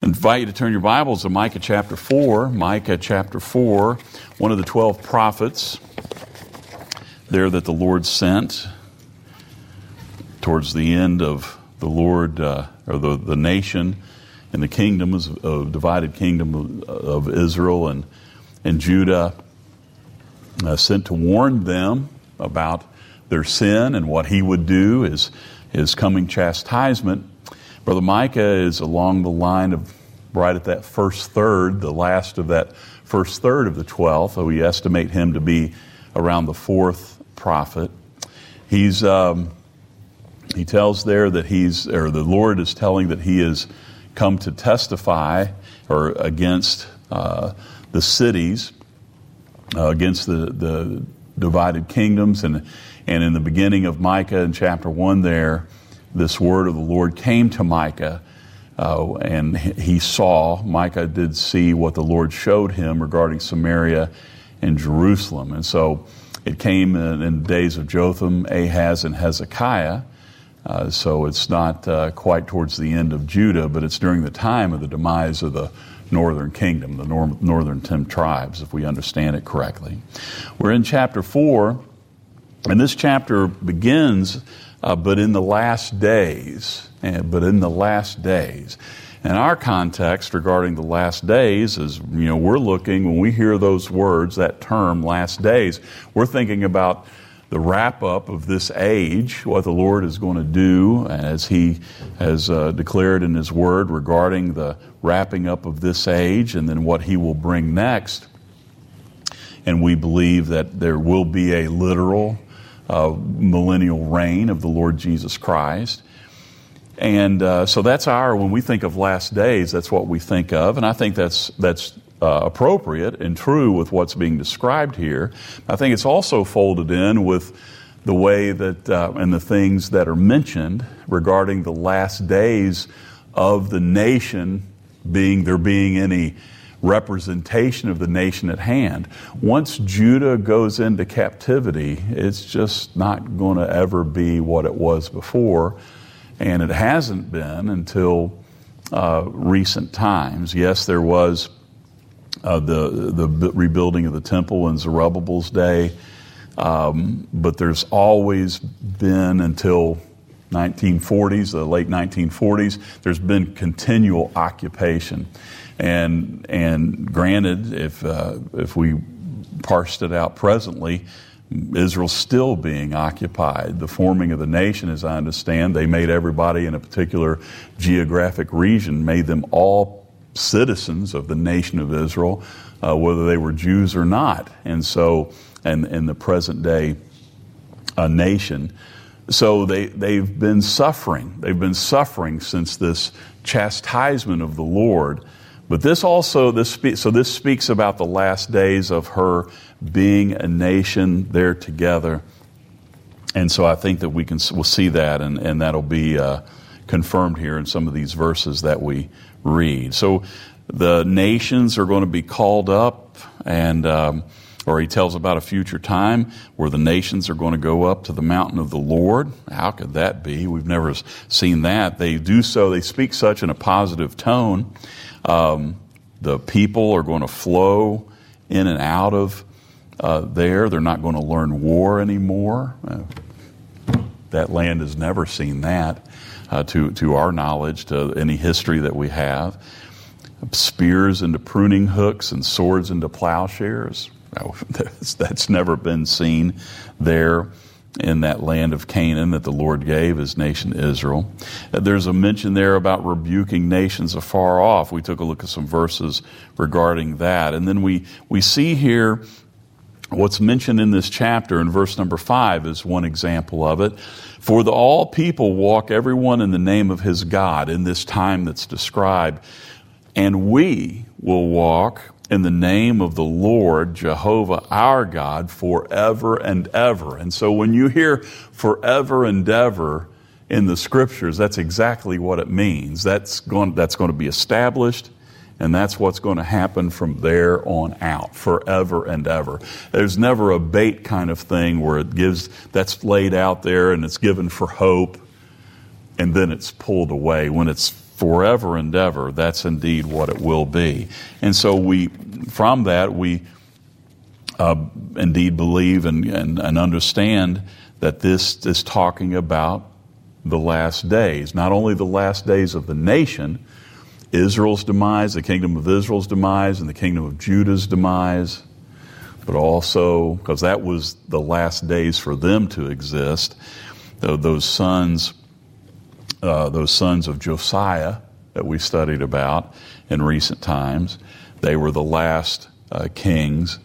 invite you to turn your Bibles to Micah chapter 4. Micah chapter 4, one of the 12 prophets there that the Lord sent towards the end of the Lord, or the nation and the kingdom, a divided kingdom of Israel and Judah, sent to warn them about their sin and what he would do, his coming chastisement. Brother Micah is along the line of right at that first third, the last of that first third of the 12th. So we estimate him to be around the fourth prophet. He tells there that the Lord is telling that he has come to testify or against the cities, against the divided kingdoms. And in the beginning of Micah in chapter 1 there, this word of the Lord came to Micah, and Micah did see what the Lord showed him regarding Samaria and Jerusalem. And so it came in the days of Jotham, Ahaz, and Hezekiah. So it's not quite towards the end of Judah, but it's during the time of the demise of the northern kingdom, the northern 10 tribes, if we understand it correctly. We're in chapter 4, and this chapter begins but in the last days. And our context regarding the last days is, we're looking, when we hear those words, that term, last days, we're thinking about the wrap-up of this age, what the Lord is going to do as he has declared in his word regarding the wrapping up of this age, and then what he will bring next. And we believe that there will be a literal millennial reign of the Lord Jesus Christ. And so that's when we think of last days, that's what we think of. And I think that's appropriate and true with what's being described here. I think it's also folded in with the way that, and the things that are mentioned regarding the last days of the nation being any representation of the nation at hand. Once Judah goes into captivity, it's just not going to ever be what it was before, and it hasn't been until recent times. Yes, there was the rebuilding of the temple in Zerubbabel's day, but there's always been, until the late 1940s, there's been continual occupation. And granted, if we parsed it out presently, Israel's still being occupied. The forming of the nation, as I understand, they made everybody in a particular geographic region, made them all citizens of the nation of Israel, whether they were Jews or not. And so, in the present day nation, so they've been suffering. They've been suffering since this chastisement of the Lord. But this speaks about the last days of her being a nation there together. And so I think that we'll see that, and that'll be confirmed here in some of these verses that we read. So the nations are going to be called up, and or he tells about a future time where the nations are going to go up to the mountain of the Lord. How could that be? We've never seen that. They do so, they speak such in a positive tone. The people are going to flow in and out of there. They're not going to learn war anymore. That land has never seen that, to our knowledge, to any history that we have. Spears into pruning hooks and swords into plowshares. That's never been seen there in that land of Canaan that the Lord gave his nation Israel. There's a mention there about rebuking nations afar off. We took a look at some verses regarding that. And then we see here what's mentioned in this chapter in verse number 5 is one example of it. For all people walk everyone in the name of his God in this time that's described. And we will walk in the name of the Lord, Jehovah our God, forever and ever. And so when you hear forever and ever in the scriptures, that's exactly what it means. That's going to be established, and that's what's going to happen from there on out, forever and ever. There's never a bait kind of thing where that's laid out there and it's given for hope, and then it's pulled away when it's forever and ever. That's indeed what it will be. And so from that, we indeed believe and understand that this is talking about the last days. Not only the last days of the nation, Israel's demise, the kingdom of Israel's demise, and the kingdom of Judah's demise, but also, because that was the last days for them to exist, those sons of Josiah that we studied about in recent times, they were the last kings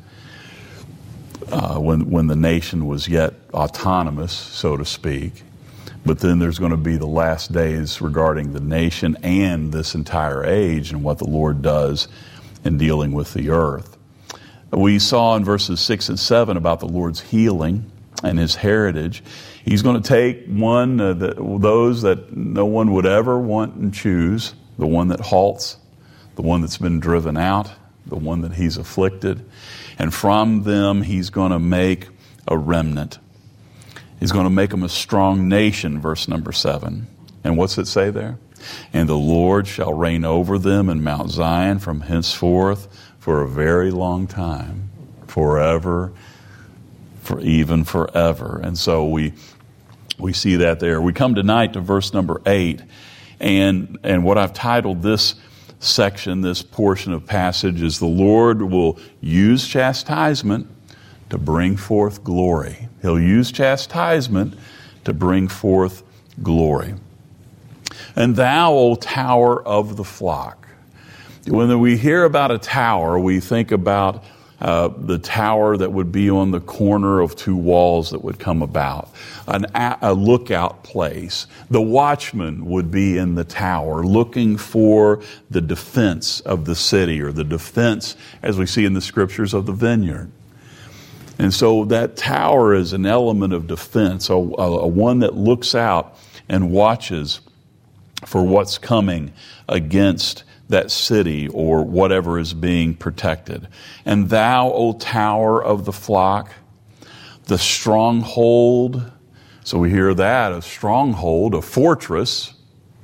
when the nation was yet autonomous, so to speak. But then there's going to be the last days regarding the nation and this entire age and what the Lord does in dealing with the earth. We saw in verses 6 and 7 about the Lord's healing and his heritage. He's going to take those that no one would ever want and choose, the one that halts, the one that's been driven out, the one that he's afflicted, and from them he's going to make a remnant. He's going to make them a strong nation, verse number 7. And what's it say there? And the Lord shall reign over them in Mount Zion from henceforth for a very long time, forever, for even forever. And so we see that there. We come tonight to verse number 8, and what I've titled this section, this portion of passage, is the Lord will use chastisement to bring forth glory. He'll use chastisement to bring forth glory. And thou, O tower of the flock. When we hear about a tower, we think about the tower that would be on the corner of two walls that would come about, a lookout place. The watchman would be in the tower looking for the defense of the city, or the defense, as we see in the scriptures, of the vineyard. And so that tower is an element of defense, a one that looks out and watches for what's coming against that city or whatever is being protected. And thou, O tower of the flock, the stronghold. So we hear that, a stronghold, a fortress,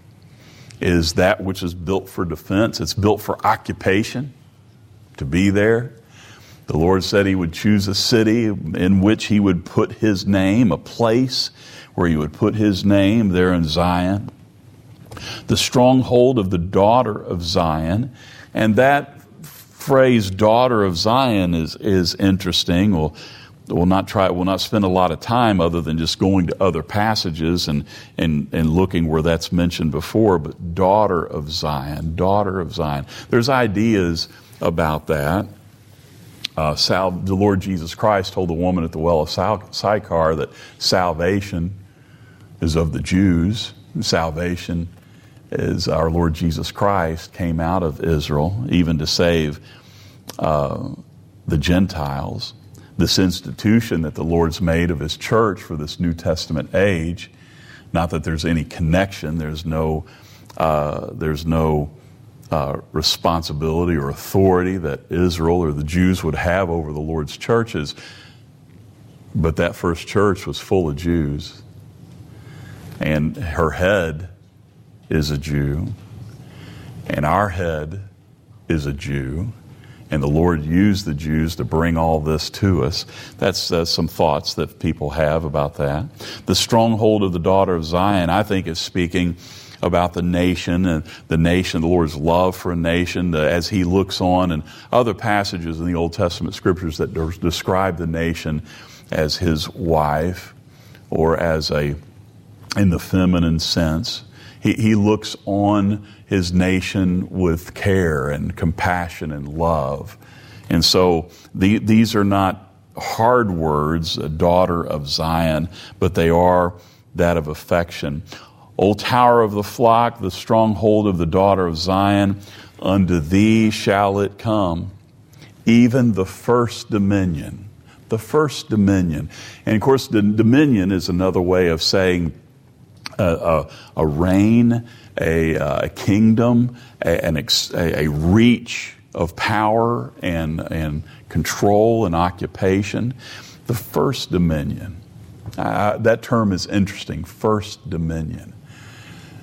is that which is built for defense. It's built for occupation, to be there. The Lord said he would choose a city in which he would put his name, a place where he would put his name there in Zion. The stronghold of the daughter of Zion. And that phrase, daughter of Zion, is interesting. We'll not spend a lot of time other than just going to other passages and looking where that's mentioned before, but daughter of Zion, daughter of Zion. There's ideas about that. The Lord Jesus Christ told the woman at the well of Sychar that salvation is of the Jews. Salvation is our Lord Jesus Christ came out of Israel, even to save the Gentiles. This institution that the Lord's made of his church for this New Testament age, not that there's any connection, there's no responsibility or authority that Israel or the Jews would have over the Lord's churches, but that first church was full of Jews, and her head is a Jew, and our head is a Jew, and the Lord used the Jews to bring all this to us. That's some thoughts that people have about that. The stronghold of the daughter of Zion, I think, is speaking about the nation, and the Lord's love for a nation, as he looks on, and other passages in the Old Testament scriptures that describe the nation as his wife, or in the feminine sense. He looks on his nation with care and compassion and love. And so these are not hard words, a daughter of Zion, but they are that of affection. O tower of the flock, the stronghold of the daughter of Zion, unto thee shall it come, even the first dominion. The first dominion. And of course, the dominion is another way of saying a reign, a kingdom, a reach of power and control and occupation. The first dominion. That term is interesting, first dominion.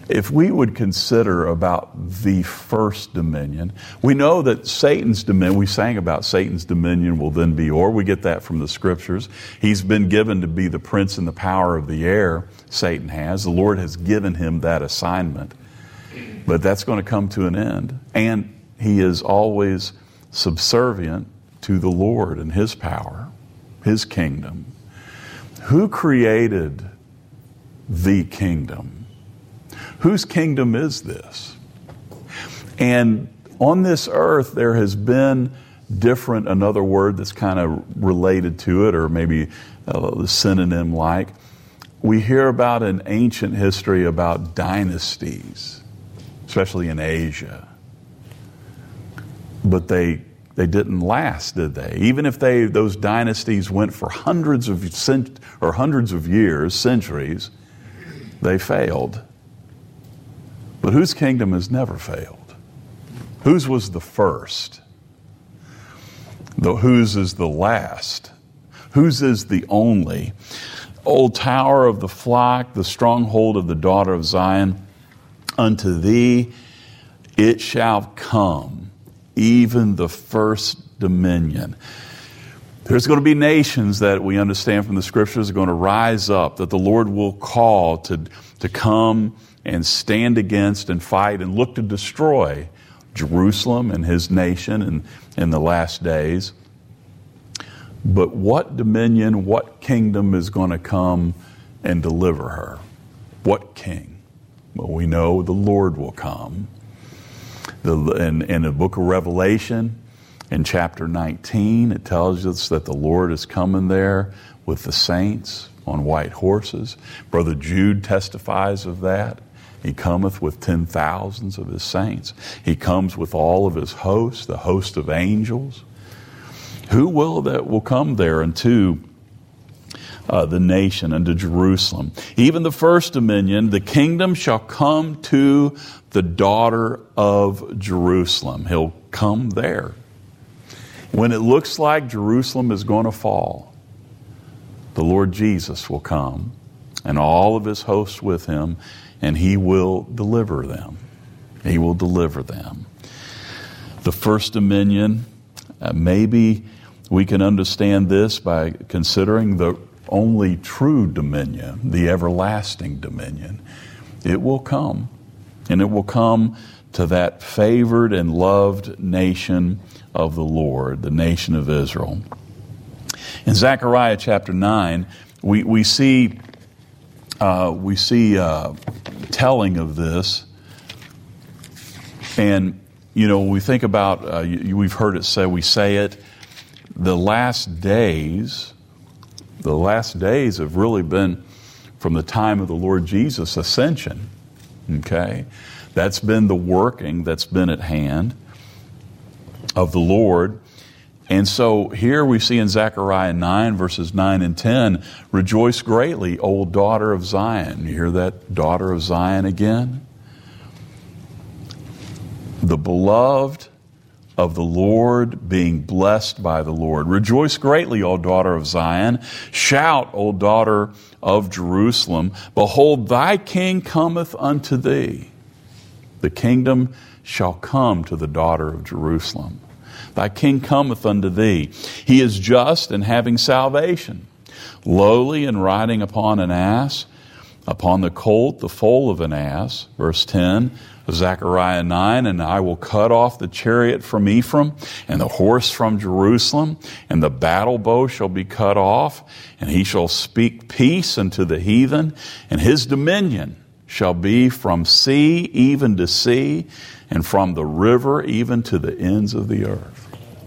if we would consider about the first dominion, we know that Satan's dominion, we sang about Satan's dominion will then be o'er. We get that from the scriptures. He's been given to be the prince and the power of the air, Satan has. The Lord has given him that assignment. But that's going to come to an end. And he is always subservient to the Lord and his power, his kingdom. Who created the kingdom? Whose kingdom is this? And on this earth, there has been different, another word that's kind of related to it, or maybe a synonym like. We hear about in ancient history about dynasties, especially in Asia. But they didn't last, did they? Even if those dynasties went for hundreds of years, centuries, they failed. But whose kingdom has never failed? Whose was the first? Whose is the last? Whose is the only? O tower of the flock, the stronghold of the daughter of Zion, unto thee it shall come, even the first dominion. There's going to be nations that we understand from the scriptures are going to rise up, that the Lord will call to come and stand against and fight and look to destroy Jerusalem and his nation in the last days. But what dominion, what kingdom is going to come and deliver her? What king? Well, we know the Lord will come. In the book of Revelation, in chapter 19, it tells us that the Lord is coming there with the saints on white horses. Brother Jude testifies of that. He cometh with 10,000s of his saints. He comes with all of his hosts, the host of angels. Who will come there unto the nation, unto Jerusalem? Even the first dominion, the kingdom shall come to the daughter of Jerusalem. He'll come there. When it looks like Jerusalem is going to fall, the Lord Jesus will come and all of his hosts with him, and he will deliver them. He will deliver them. The first dominion, maybe we can understand this by considering the only true dominion, the everlasting dominion. It will come, and it will come to that favored and loved nation of the Lord, the nation of Israel. In Zechariah chapter 9, we see telling of this, and we think about we've heard it say, we say it, the last days have really been from the time of the Lord Jesus' ascension. Okay, that's been the working that's been at hand of the Lord. And so here we see in Zechariah 9, verses 9 and 10, rejoice greatly, O daughter of Zion. You hear that, daughter of Zion again? The beloved of the Lord, being blessed by the Lord. Rejoice greatly, O daughter of Zion. Shout, O daughter of Jerusalem. Behold, thy king cometh unto thee. The kingdom shall come to the daughter of Jerusalem. Thy king cometh unto thee. He is just and having salvation, lowly and riding upon an ass, upon the colt, the foal of an ass. Verse 10 of Zechariah 9, and I will cut off the chariot from Ephraim, and the horse from Jerusalem, and the battle bow shall be cut off, and he shall speak peace unto the heathen, and his dominion shall be from sea even to sea, and from the river even to the ends of the earth.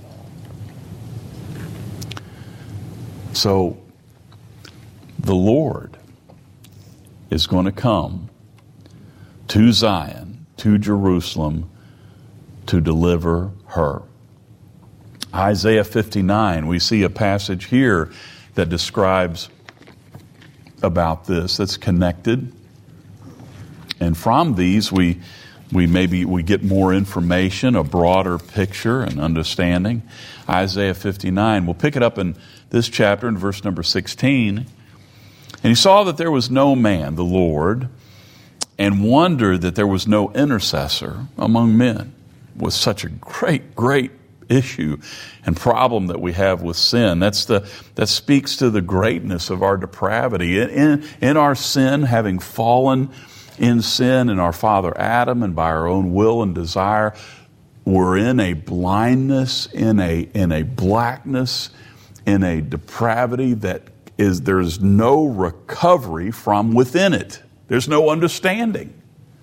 So, the Lord is going to come to Zion, to Jerusalem, to deliver her. Isaiah 59, we see a passage here that describes about this, that's connected. And from these, we get more information, a broader picture and understanding. Isaiah 59, we'll pick it up in this chapter in verse number 16. And he saw that there was no man, the Lord, and wondered that there was no intercessor among men. It was such a great issue and problem that we have with sin. That speaks to the greatness of our depravity. In our sin, having fallen in sin in our father Adam and by our own will and desire, we're in a blindness, in a blackness, in a depravity that there's no recovery from within it. There's no understanding.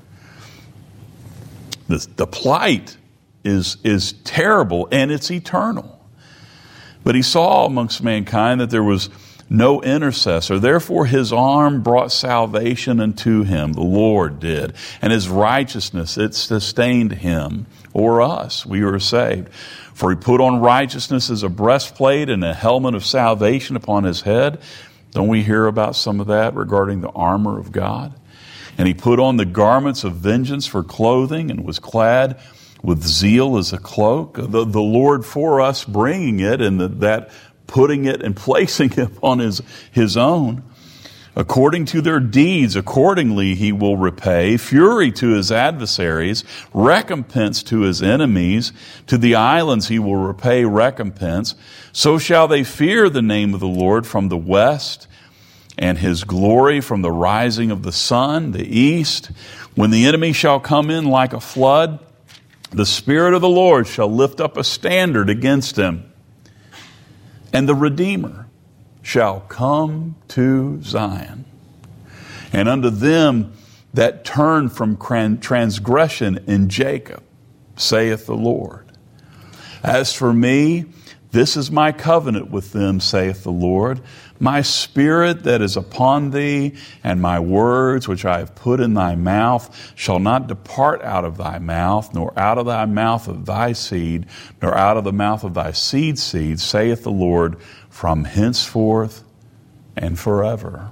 The plight is terrible, and it's eternal. But he saw amongst mankind that there was no intercessor. Therefore his arm brought salvation unto him, the Lord did, and his righteousness, it sustained him, or us. We were saved. For he put on righteousness as a breastplate and a helmet of salvation upon his head. Don't we hear about some of that regarding the armor of God? And he put on the garments of vengeance for clothing and was clad with zeal as a cloak. The Lord for us bringing it, and that putting it and placing it on his own. According to their deeds, accordingly he will repay. Fury to his adversaries, recompense to his enemies. To the islands he will repay recompense. So shall they fear the name of the Lord from the west, and his glory from the rising of the sun, the east. When the enemy shall come in like a flood, the Spirit of the Lord shall lift up a standard against him. And the Redeemer shall come to Zion. And unto them that turn from transgression in Jacob, saith the Lord. As for me, this is my covenant with them, saith the Lord. My spirit that is upon thee, and my words which I have put in thy mouth, shall not depart out of thy mouth, nor out of thy mouth of thy seed, nor out of the mouth of thy seed's seed, saith the Lord, from henceforth and forever.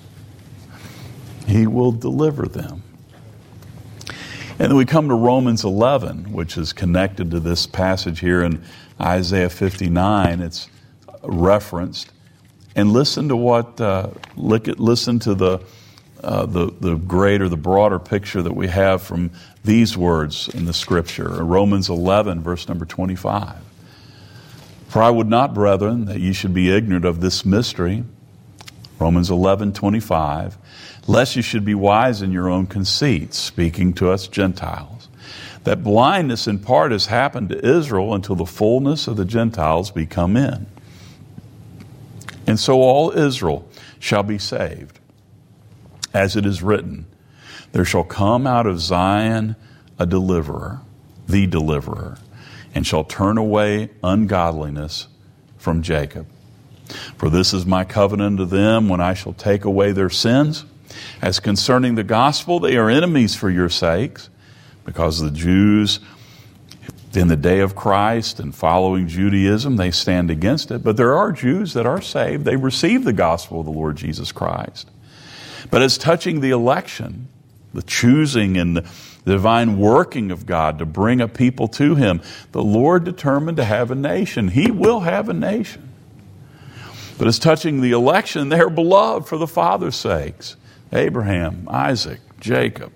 He will deliver them. And then we come to Romans 11, which is connected to this passage here in Isaiah 59. It's referenced. And listen to listen to the greater, the broader picture that we have from these words in the Scripture. Romans 11, verse number 25. For I would not, brethren, that ye should be ignorant of this mystery, Romans 11, 25, lest you should be wise in your own conceits, speaking to us Gentiles, that blindness in part has happened to Israel until the fullness of the Gentiles be come in. And so all Israel shall be saved. As it is written, there shall come out of Zion a deliverer, the deliverer, and shall turn away ungodliness from Jacob. For this is my covenant unto them when I shall take away their sins. As concerning the gospel, they are enemies for your sakes, because the Jews in the day of Christ and following Judaism, they stand against it. But there are Jews that are saved. They receive the gospel of the Lord Jesus Christ. But as touching the election, the choosing and the divine working of God to bring a people to Him, the Lord determined to have a nation. He will have a nation. But as touching the election, they are beloved for the Father's sakes. Abraham, Isaac, Jacob.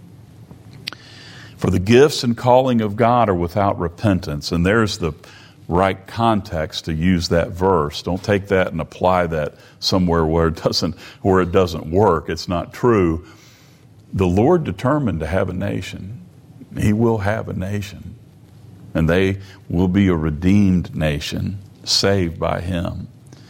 For the gifts and calling of God are without repentance. And there's the right context to use that verse. Don't take that and apply that somewhere where it doesn't work. It's not true. The Lord determined to have a nation. He will have a nation. And they will be a redeemed nation, saved by Him.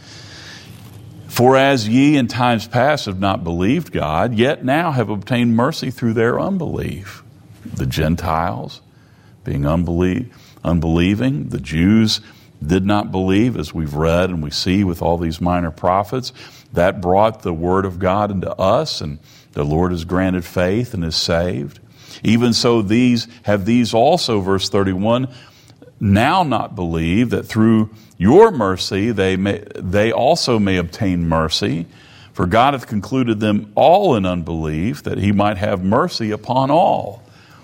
For as ye in times past have not believed God, yet now have obtained mercy through their unbelief. The Gentiles being unbelieving, the Jews did not believe, as we've read and we see with all these minor prophets. That brought the word of God into us, and the Lord has granted faith and is saved. Even so these also, verse 31, now not believe, that through your mercy they also may obtain mercy. For God hath concluded them all in unbelief, that He might have mercy upon all.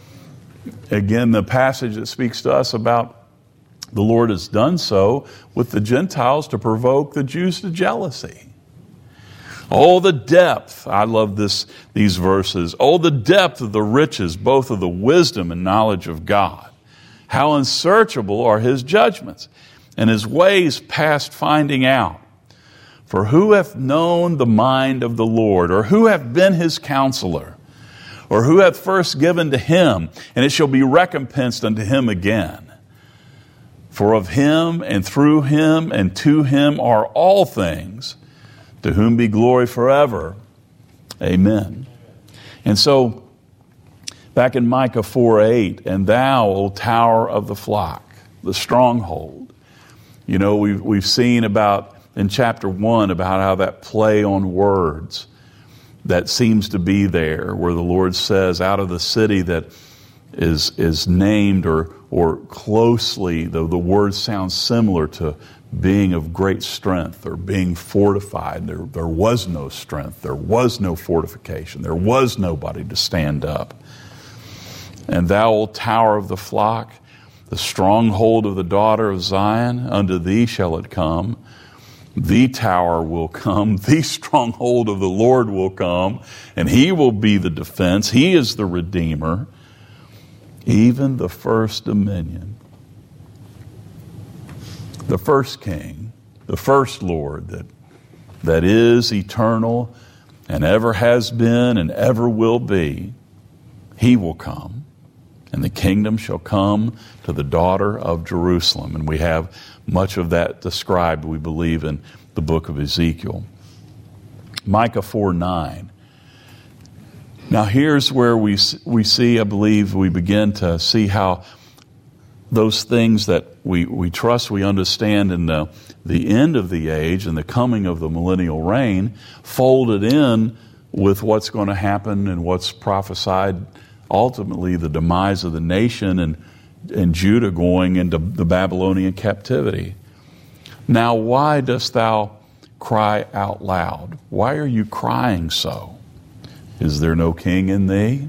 Again, the passage that speaks to us about the Lord has done so with the Gentiles to provoke the Jews to jealousy. Oh, the depth, I love these verses. Oh, the depth of the riches, both of the wisdom and knowledge of God. How unsearchable are his judgments, and his ways past finding out. For who hath known the mind of the Lord, or who hath been his counselor, or who hath first given to him, and it shall be recompensed unto him again? For of him, and through him, and to him are all things, to whom be glory forever. Amen. And so, back in Micah 4:8, and thou, O tower of the flock, the stronghold. You know, we've seen about, in chapter 1, about how that play on words that seems to be there, where the Lord says, out of the city that is named or closely, though the word sounds similar to being of great strength or being fortified, there was no strength, there was no fortification, there was nobody to stand up. And thou, O tower of the flock, the stronghold of the daughter of Zion, unto thee shall it come. The tower will come, the stronghold of the Lord will come, and he will be the defense. He is the Redeemer, even the first dominion. The first King, the first Lord that is eternal and ever has been and ever will be, he will come, and the kingdom shall come to the daughter of Jerusalem. And we have much of that described, we believe, in the book of Ezekiel. Micah 4:9. Now here's where we see, I believe, we begin to see how those things that we trust, we understand in the end of the age and the coming of the millennial reign, folded in with what's going to happen and what's prophesied, ultimately the demise of the nation and Judah going into the Babylonian captivity. Now why dost thou cry out loud? Why are you crying so? Is there no king in thee?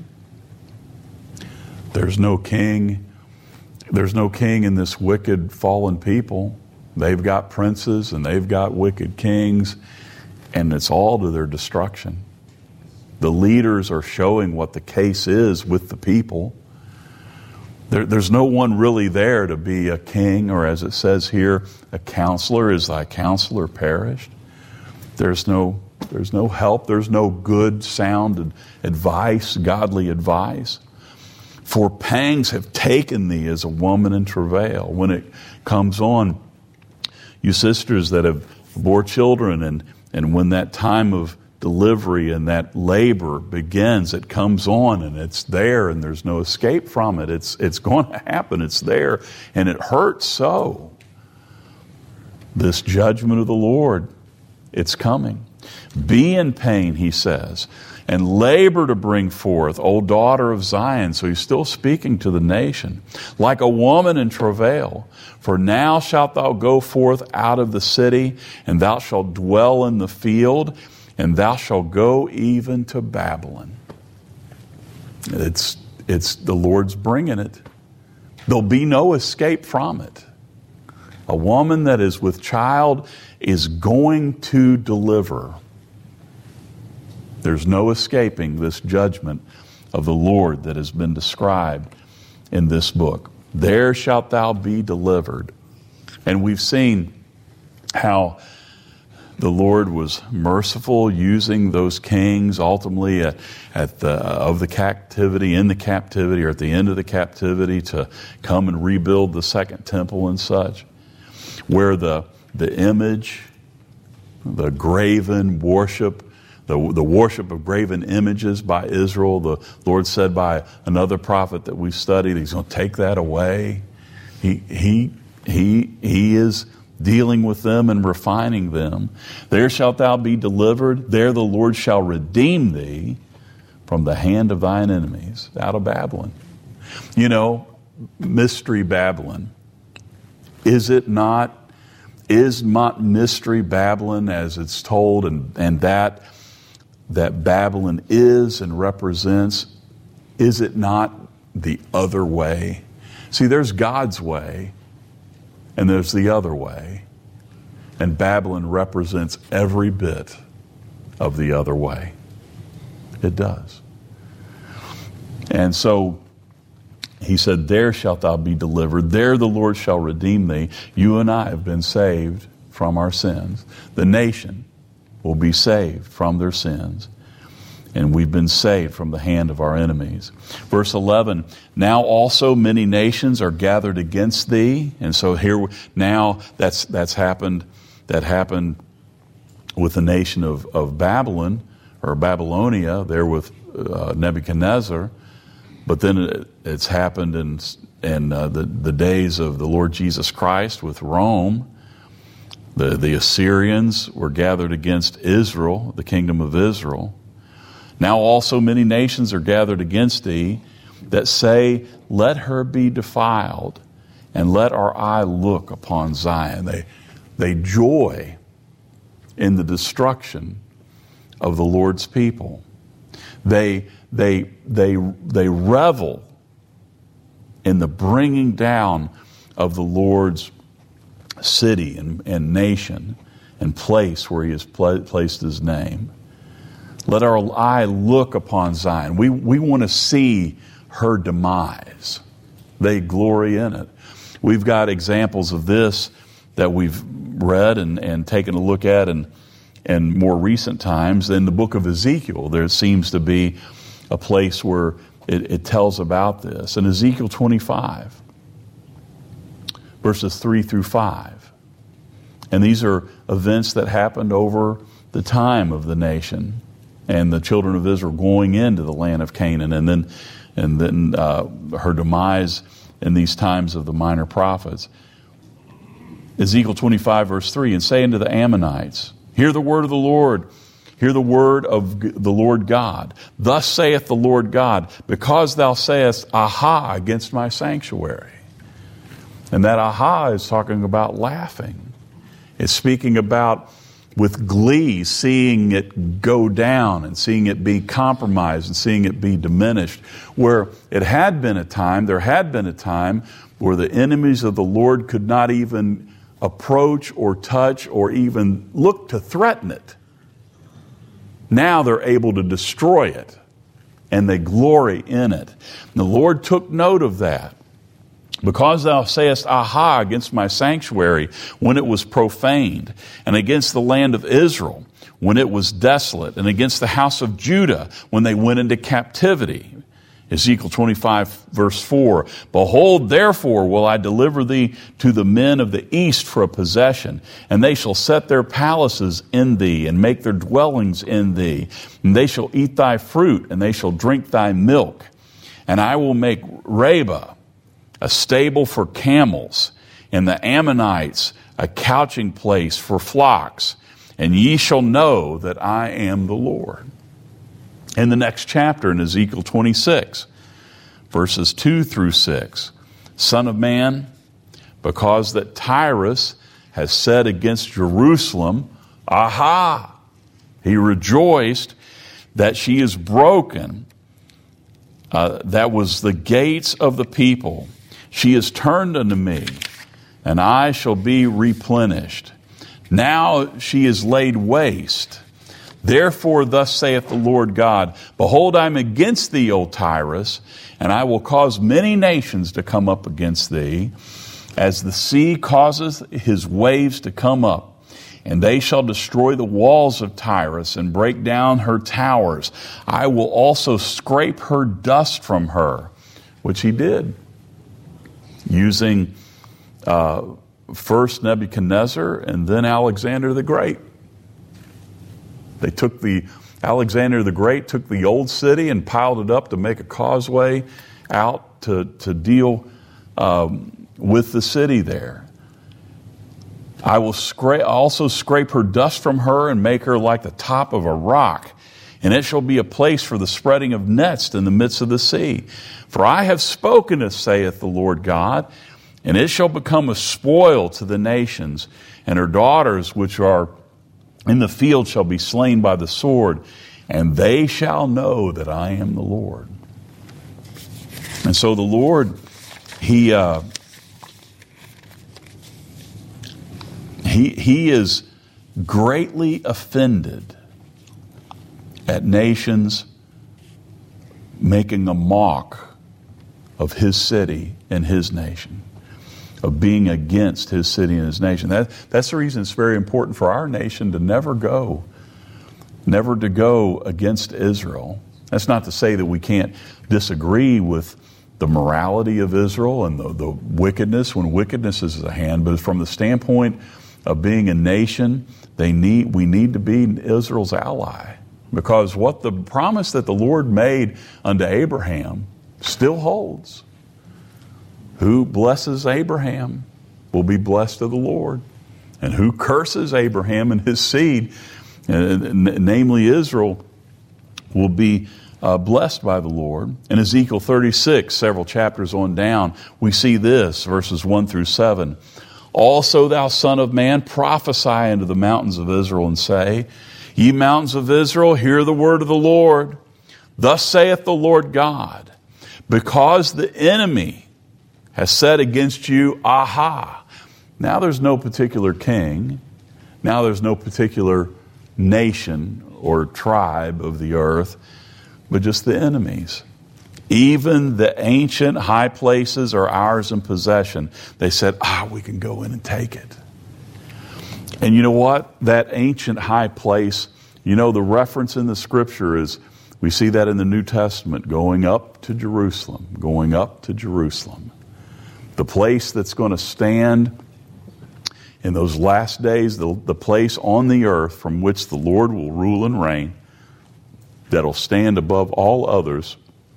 There's no king. There's no king in this wicked, fallen people. They've got princes and they've got wicked kings, and it's all to their destruction. The leaders are showing what the case is with the people. There's no one really there to be a king, or as it says here, a counselor. Is thy counselor perished? There's no help. There's no good, sound advice, godly advice. For pangs have taken thee as a woman in travail. When it comes on, you sisters that have bore children, and when that time of delivery and that labor begins, it comes on and it's there and there's no escape from it. It's going to happen. It's there, and it hurts so. This judgment of the Lord, it's coming. Be in pain, he says, and labor to bring forth, O daughter of Zion. So he's still speaking to the nation. Like a woman in travail. For now shalt thou go forth out of the city, and thou shalt dwell in the field, and thou shalt go even to Babylon. It's the Lord's bringing it. There'll be no escape from it. A woman that is with child is going to deliver. There's no escaping this judgment of the Lord that has been described in this book. There shalt thou be delivered. And we've seen how the Lord was merciful, using those kings ultimately in the captivity, or at the end of the captivity, to come and rebuild the second temple and such, where the image, the graven worship, the worship of graven images by Israel, the Lord said by another prophet that we've studied, he's going to take that away. He is dealing with them and refining them. There shalt thou be delivered. There the Lord shall redeem thee from the hand of thine enemies, out of Babylon. You know, Mystery Babylon. Is not Mystery Babylon as it's told, and that Babylon is and represents, is it not the other way? See, there's God's way, and there's the other way. And Babylon represents every bit of the other way. It does. And so he said, there shalt thou be delivered. There the Lord shall redeem thee. You and I have been saved from our sins. The nation will be saved from their sins. And we've been saved from the hand of our enemies. Verse 11, now also many nations are gathered against thee. And so here, now that's happened. That happened with the nation of Babylon, or Babylonia, there with Nebuchadnezzar. But then it's happened in the days of the Lord Jesus Christ with Rome. The Assyrians were gathered against Israel, the kingdom of Israel. Now also many nations are gathered against thee that say, let her be defiled, and let our eye look upon Zion. They joy in the destruction of the Lord's people. They revel in the bringing down of the Lord's city and nation and place where he has placed his name. Let our eye look upon Zion. We want to see her demise. They glory in it. We've got examples of this that we've read and taken a look at in more recent times. In the book of Ezekiel, there seems to be a place where it tells about this. In Ezekiel 25, verses 3 through 5. And these are events that happened over the time of the nation and the children of Israel going into the land of Canaan, and then her demise in these times of the minor prophets. Ezekiel 25, verse 3, and say unto the Ammonites, hear the word of the Lord, hear the word of the Lord God. Thus saith the Lord God, because thou sayest, aha, against my sanctuary. And that aha is talking about laughing. It's speaking about with glee, seeing it go down and seeing it be compromised and seeing it be diminished. Where there had been a time where the enemies of the Lord could not even approach or touch or even look to threaten it. Now they're able to destroy it, and they glory in it. And the Lord took note of that. Because thou sayest, aha, against my sanctuary, when it was profaned, and against the land of Israel, when it was desolate, and against the house of Judah, when they went into captivity. Ezekiel 25, verse 4, behold, therefore will I deliver thee to the men of the east for a possession, and they shall set their palaces in thee, and make their dwellings in thee, and they shall eat thy fruit, and they shall drink thy milk. And I will make Rabbah a stable for camels, and the Ammonites a couching place for flocks. And ye shall know that I am the Lord. In the next chapter, in Ezekiel 26, verses 2 through 6, Son of man, because that Tyrus has said against Jerusalem, aha, he rejoiced that she is broken. That was the gates of the people. She is turned unto me, and I shall be replenished. Now she is laid waste. Therefore thus saith the Lord God, behold, I am against thee, O Tyrus, and I will cause many nations to come up against thee, as the sea causes his waves to come up. And they shall destroy the walls of Tyrus and break down her towers. I will also scrape her dust from her, which he did, using first Nebuchadnezzar and then Alexander the Great. Alexander the Great took the old city and piled it up to make a causeway out to deal with the city there. I will also scrape her dust from her and make her like the top of a rock. And it shall be a place for the spreading of nets in the midst of the sea. For I have spoken it, saith the Lord God, and it shall become a spoil to the nations, and her daughters which are in the field shall be slain by the sword, and they shall know that I am the Lord. And so the Lord, He is greatly offended at nations, making a mock of his city and his nation, of being against his city and his nation. That's the reason it's very important for our nation to never to go against Israel. That's not to say that we can't disagree with the morality of Israel and the wickedness when wickedness is at hand, but from the standpoint of being a nation, we need to be Israel's ally, because what the promise that the Lord made unto Abraham still holds. Who blesses Abraham will be blessed of the Lord, and who curses Abraham and his seed, namely Israel, will be blessed by the Lord. In Ezekiel 36, several chapters on down, we see this, verses 1 through 7. Also, thou son of man, prophesy unto the mountains of Israel, and say, Ye mountains of Israel, hear the word of the Lord. Thus saith the Lord God, because the enemy has said against you, Aha. Now there's no particular king. Now there's no particular nation or tribe of the earth, but just the enemies. Even the ancient high places are ours in possession. They said, we can go in and take it. And you know what? That ancient high place, the reference in the scripture is, we see that in the New Testament, going up to Jerusalem. The place that's going to stand in those last days, the place on the earth from which the Lord will rule and reign, that'll stand above all others.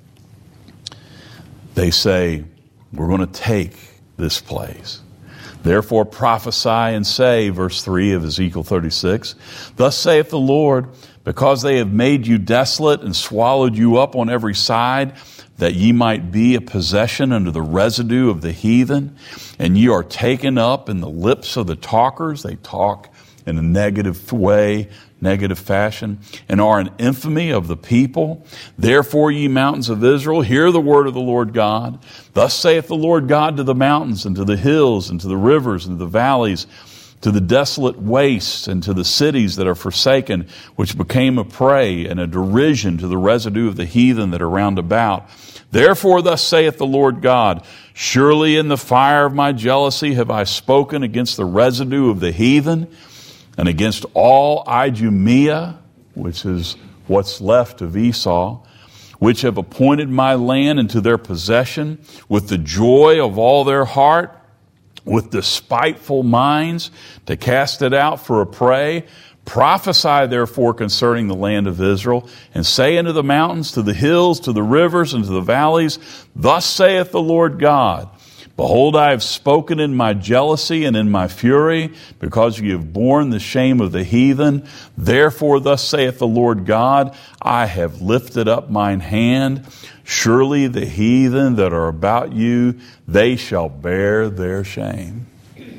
They say, we're going to take this place. Therefore prophesy and say, verse 3 of Ezekiel 36, Thus saith the Lord, because they have made you desolate and swallowed you up on every side, that ye might be a possession unto the residue of the heathen, and ye are taken up in the lips of the talkers. They talk in a negative way, negative fashion, and are an infamy of the people. Therefore, ye mountains of Israel, hear the word of the Lord God. Thus saith the Lord God to the mountains, and to the hills, and to the rivers, and to the valleys, to the desolate wastes, and to the cities that are forsaken, which became a prey and a derision to the residue of the heathen that are round about. Therefore, thus saith the Lord God, Surely in the fire of my jealousy have I spoken against the residue of the heathen, and against all Idumea, which is what's left of Esau, which have appointed my land into their possession with the joy of all their heart, with despiteful minds, to cast it out for a prey. Prophesy therefore concerning the land of Israel, and say unto the mountains, to the hills, to the rivers, and to the valleys, Thus saith the Lord God, Behold, I have spoken in my jealousy and in my fury, because ye have borne the shame of the heathen. Therefore, thus saith the Lord God, I have lifted up mine hand. Surely the heathen that are about you, they shall bear their shame.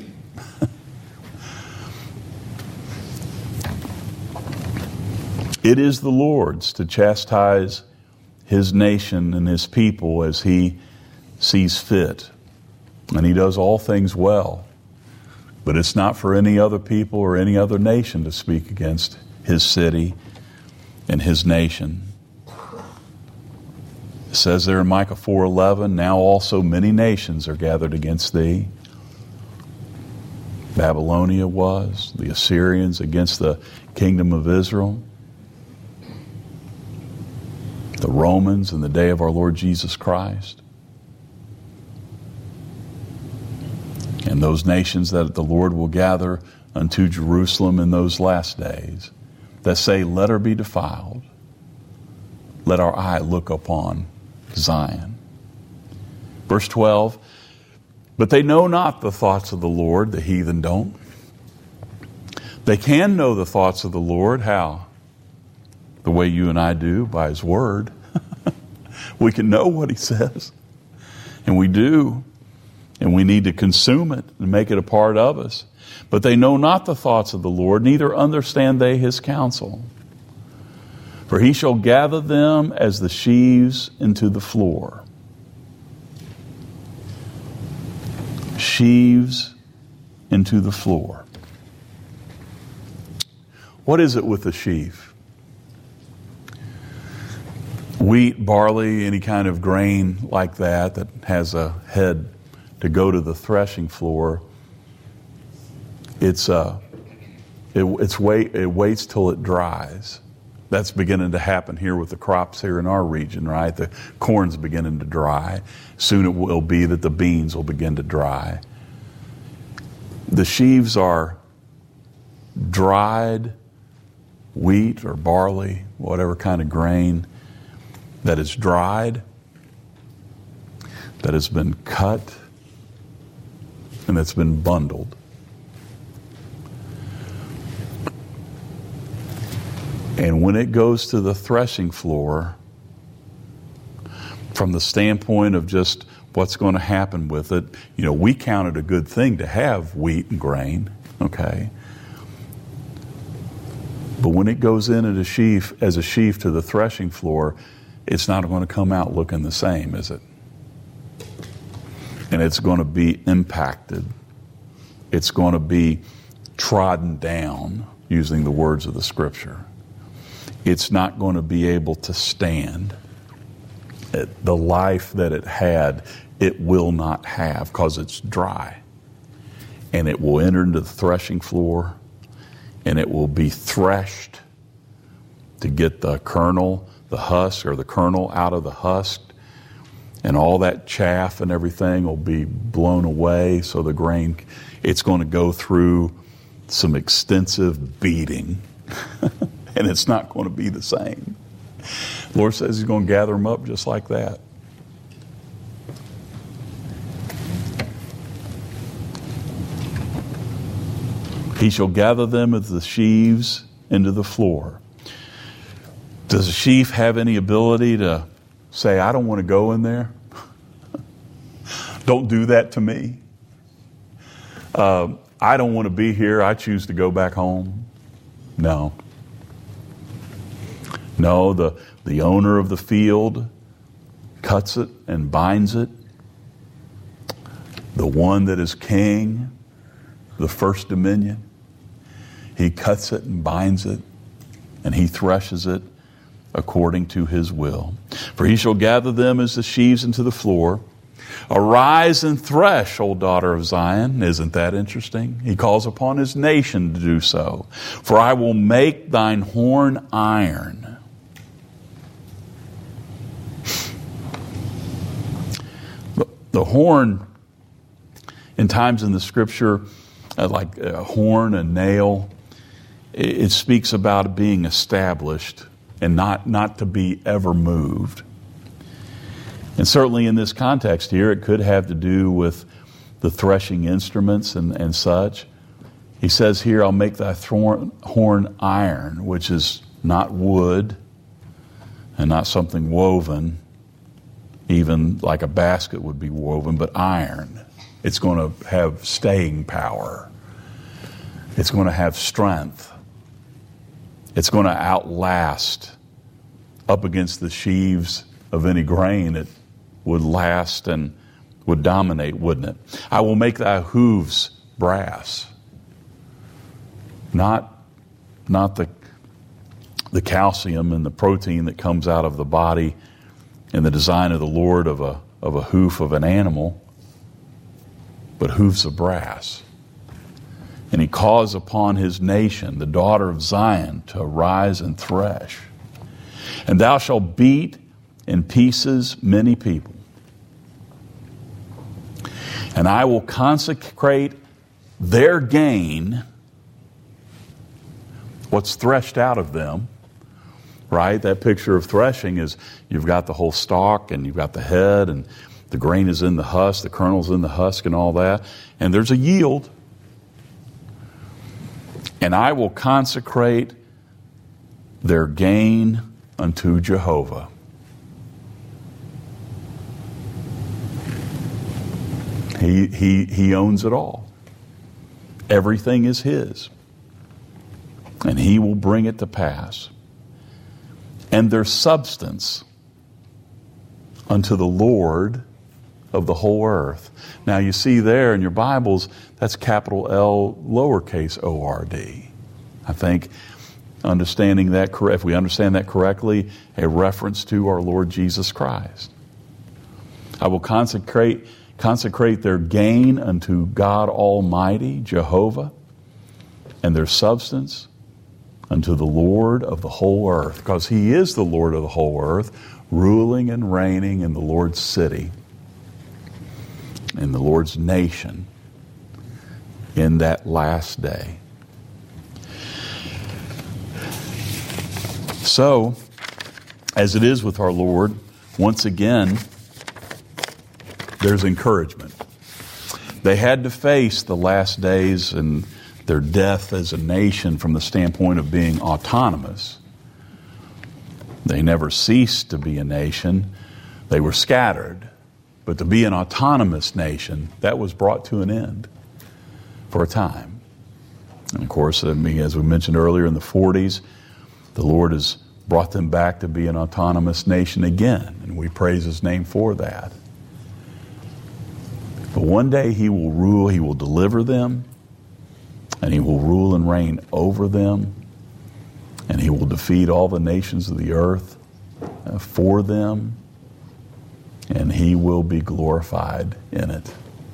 It is the Lord's to chastise his nation and his people as he sees fit. And he does all things well. But it's not for any other people or any other nation to speak against his city and his nation. It says there in Micah 4:11, Now also many nations are gathered against thee. Babylonia was, the Assyrians against the kingdom of Israel, the Romans in the day of our Lord Jesus Christ, and those nations that the Lord will gather unto Jerusalem in those last days, that say, Let her be defiled. Let our eye look upon Zion. Verse 12, But they know not the thoughts of the Lord, the heathen don't. They can know the thoughts of the Lord. How? The way you and I do, by his word. We can know what he says. And we do. And we need to consume it and make it a part of us. But they know not the thoughts of the Lord, neither understand they his counsel. For he shall gather them as the sheaves into the floor. Sheaves into the floor. What is it with the sheaf? Wheat, barley, any kind of grain like that has a head to go to the threshing floor, it waits till it dries. That's beginning to happen here with the crops here in our region, right? The corn's beginning to dry. Soon it will be that the beans will begin to dry. The sheaves are dried wheat or barley, whatever kind of grain that is dried, that has been cut, and that's been bundled. And when it goes to the threshing floor, from the standpoint of just what's going to happen with it, we count it a good thing to have wheat and grain, okay? But when it goes in as a sheaf to the threshing floor, it's not going to come out looking the same, is it? And it's going to be impacted. It's going to be trodden down, using the words of the Scripture. It's not going to be able to stand. The life that it had, it will not have because it's dry. And it will enter into the threshing floor, and it will be threshed to get the kernel, the husk, or the kernel out of the husk. And all that chaff and everything will be blown away. So the grain, it's going to go through some extensive beating. And it's not going to be the same. The Lord says He's going to gather them up just like that. He shall gather them as the sheaves into the floor. Does a sheaf have any ability to say, I don't want to go in there? Don't do that to me. I don't want to be here. I choose to go back home. No. No, the owner of the field cuts it and binds it. The one that is king, the first dominion, he cuts it and binds it, and he threshes it according to his will. For he shall gather them as the sheaves into the floor. Arise and thresh, O daughter of Zion. Isn't that interesting? He calls upon his nation to do so. For I will make thine horn iron. The horn, in times in the Scripture, like a horn, a nail, it speaks about it being established and not to be ever moved. And certainly in this context here, it could have to do with the threshing instruments and such. He says here, I'll make thy horn iron, which is not wood and not something woven, even like a basket would be woven, but iron. It's going to have staying power. It's going to have strength. It's going to outlast up against the sheaves of any grain. It would last and would dominate, wouldn't it? I will make thy hooves brass. Not the calcium and the protein that comes out of the body in the design of the Lord of a hoof of an animal, but hoofs of brass. And he calls upon his nation, the daughter of Zion, to arise and thresh. And thou shalt beat in pieces many people. And I will consecrate their gain, what's threshed out of them, right? That picture of threshing is you've got the whole stalk and you've got the head and the grain is in the husk, the kernel's in the husk and all that. And there's a yield. And I will consecrate their gain unto Jehovah. He owns it all. Everything is his. And he will bring it to pass. And their substance unto the Lord of the whole earth. Now you see there in your Bibles, that's capital L, lowercase O-R-D. I think Understanding that, if we understand that correctly, a reference to our Lord Jesus Christ. I will consecrate their gain unto God Almighty, Jehovah, and their substance unto the Lord of the whole earth, because He is the Lord of the whole earth, ruling and reigning in the Lord's city, in the Lord's nation, in that last day. So, as it is with our Lord, once again, there's encouragement. They had to face the last days and their death as a nation from the standpoint of being autonomous. They never ceased to be a nation. They were scattered. But to be an autonomous nation, that was brought to an end for a time. And of course, as we mentioned earlier, in the 40s, the Lord has brought them back to be an autonomous nation again. And we praise His name for that. But one day He will rule, He will deliver them, and He will rule and reign over them, and He will defeat all the nations of the earth for them, and He will be glorified in it.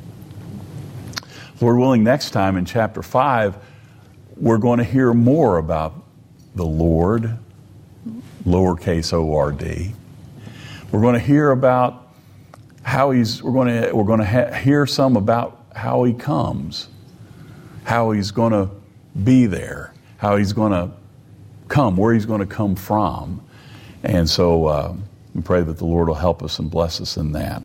Lord willing, next time in chapter 5, we're going to hear more about the Lord, lowercase O-R-D. We're going to hear about how we're going to hear some about how He comes, how He's going to be there, how He's going to come, where He's going to come from. And so we pray that the Lord will help us and bless us in that.